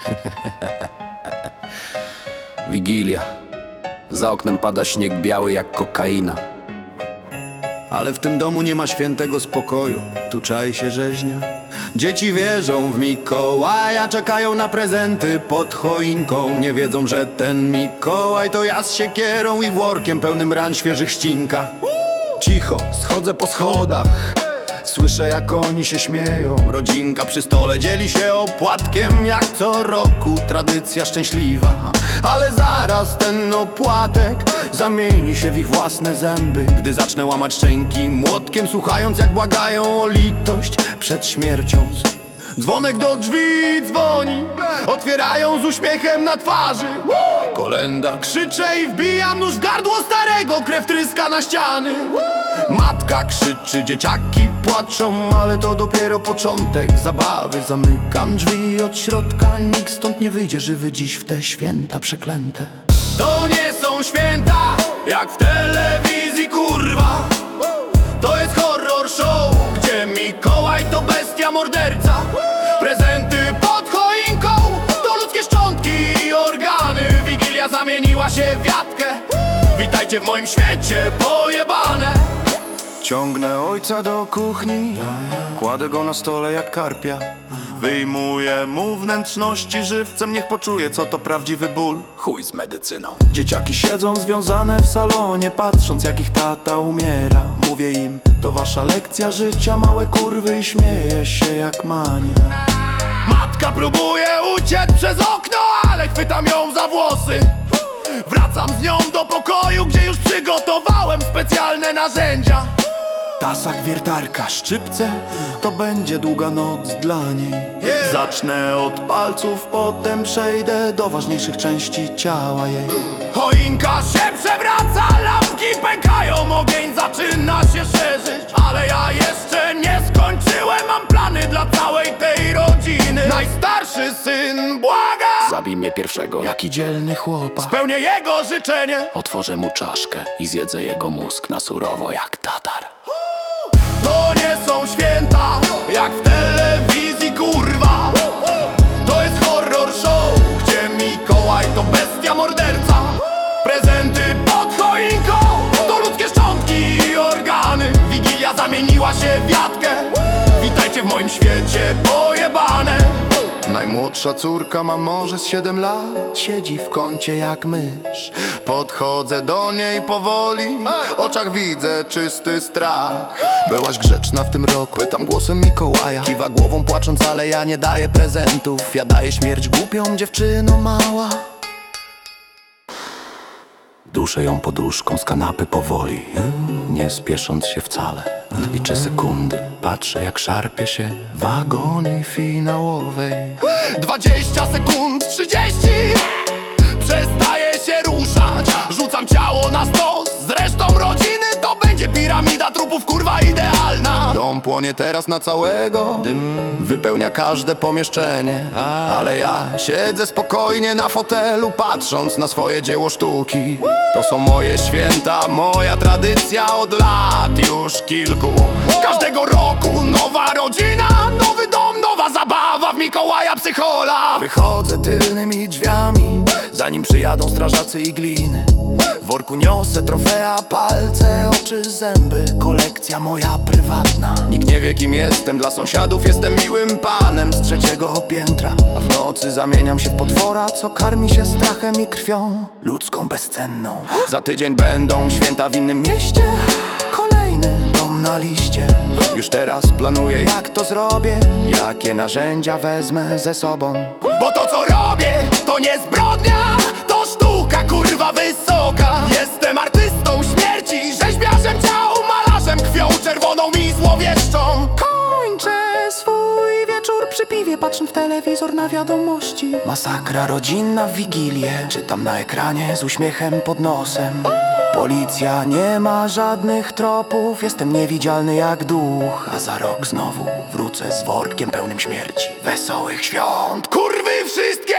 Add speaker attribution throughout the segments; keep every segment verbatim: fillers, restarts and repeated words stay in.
Speaker 1: Wigilia. Za oknem pada śnieg biały jak kokaina.
Speaker 2: Ale w tym domu nie ma świętego spokoju. Tu czai się rzeźnia. Dzieci wierzą w Mikołaja, czekają na prezenty pod choinką. Nie wiedzą, że ten Mikołaj to ja z siekierą i workiem pełnym ran świeżych ścinka. Cicho, schodzę po schodach, słyszę jak oni się śmieją. Rodzinka przy stole dzieli się opłatkiem jak co roku, tradycja szczęśliwa. Ale zaraz ten opłatek zamieni się w ich własne zęby, gdy zacznę łamać szczęki młotkiem, słuchając jak błagają o litość przed śmiercią. Dzwonek do drzwi dzwoni, otwierają z uśmiechem na twarzy. Kolenda krzyczę i wbijam nóż w gardło starego, krew tryska na ściany. Matka krzyczy, dzieciaki płaczą, ale to dopiero początek zabawy. Zamykam drzwi od środka, nikt stąd nie wyjdzie żywy dziś w te święta przeklęte. To nie są święta, jak w telewizji, kurwa. To jest horror show, gdzie Mikołaj to bestia morderca. Prezenty pod choinką to ludzkie szczątki i organy. Wigilia zamieniła się w wiatkę. Witajcie w moim świecie, pojebane. Ciągnę ojca do kuchni, kładę go na stole jak karpia. Wyjmuję mu wnętrzności żywcem, niech poczuje co to prawdziwy ból. Chuj z medycyną. Dzieciaki siedzą związane w salonie, patrząc jak ich tata umiera. Mówię im, to wasza lekcja życia, małe kurwy, i śmieję się jak mania. Matka próbuje uciec przez okno, ale chwytam ją za włosy. Wracam z nią do pokoju, gdzie już przygotowałem specjalne narzędzia. Tasak, wiertarka, szczypce, to będzie długa noc dla niej. Zacznę od palców, potem przejdę do ważniejszych części ciała jej. Choinka się przewraca, lampki pękają, ogień zaczyna się szerzyć. Ale ja jeszcze nie skończyłem, mam plany dla całej tej rodziny. Najstarszy syn błaga,
Speaker 1: Zabij mnie pierwszego.
Speaker 2: jaki dzielny chłopak.
Speaker 1: Spełnię jego życzenie. Otworzę mu czaszkę i zjedzę jego mózg na surowo jak tatar.
Speaker 2: To nie są święta, jak w telewizji, kurwa. To jest horror show, gdzie Mikołaj to bestia morderca. Prezenty pod choinką to ludzkie szczątki i organy. Wigilia zamieniła się w wiatkę. Witajcie w moim świecie, pojebane. Najmłodsza córka ma może z siedem lat, siedzi w kącie jak mysz. Podchodzę do niej powoli, w oczach widzę czysty strach. Byłaś grzeczna w tym roku, pytam głosem Mikołaja. Kiwa głową płacząc, ale ja nie daję prezentów. Ja daję śmierć głupią dziewczyno mała. Duszę ją poduszką z kanapy powoli, nie spiesząc się wcale. Liczę sekundy, patrzę jak szarpie się w agonii finałowej. Dwadzieścia sekund, trzydzieści. Przestaje się ruszać, rzucam ciało na stos. Zresztą rodziny to będzie piramida trupów, kurwa idealna. Dom płonie teraz na całego, dym wypełnia każde pomieszczenie. Ale ja siedzę spokojnie na fotelu, patrząc na swoje dzieło sztuki. To są moje święta, moja tradycja od lat już kilku. Każdego roku nowa rodzina, nowy dom, nowa zabawa w Mikołaja psychola. Wychodzę tylnymi drzwiami, zanim przyjadą strażacy i gliny. W worku niosę trofea, palce, oczy, zęby. Kolekcja moja prywatna. Nikt nie wie kim jestem, dla sąsiadów jestem miłym panem z trzeciego piętra. A w nocy zamieniam się w potwora, co karmi się strachem i krwią ludzką bezcenną. Za tydzień będą święta w innym mieście, kolejny dom na liście. Już teraz planuję jak to zrobię, jakie narzędzia wezmę ze sobą. Bo to co robię to nie zbrodnia, to sztuka kurwa wysoka. Jestem artystą śmierci, rzeźbiarzem ciał, malarzem krwią czerwoną i złowieszczą. Kończę swój wieczór przy piwie, patrząc w telewizor na wiadomości. Masakra rodzinna w Wigilię, czytam na ekranie z uśmiechem pod nosem. Policja nie ma żadnych tropów, jestem niewidzialny jak duch. A za rok znowu wrócę z workiem pełnym śmierci. Wesołych świąt, kurwy wszystkie!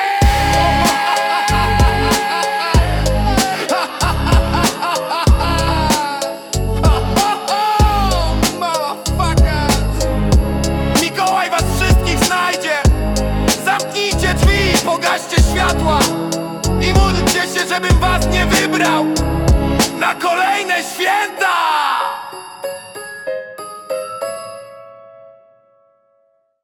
Speaker 2: Mikołaj was wszystkich znajdzie! Zamknijcie drzwi!
Speaker 3: pogaście światła i módlcie się, żebym was nie wybrał na kolejne święta.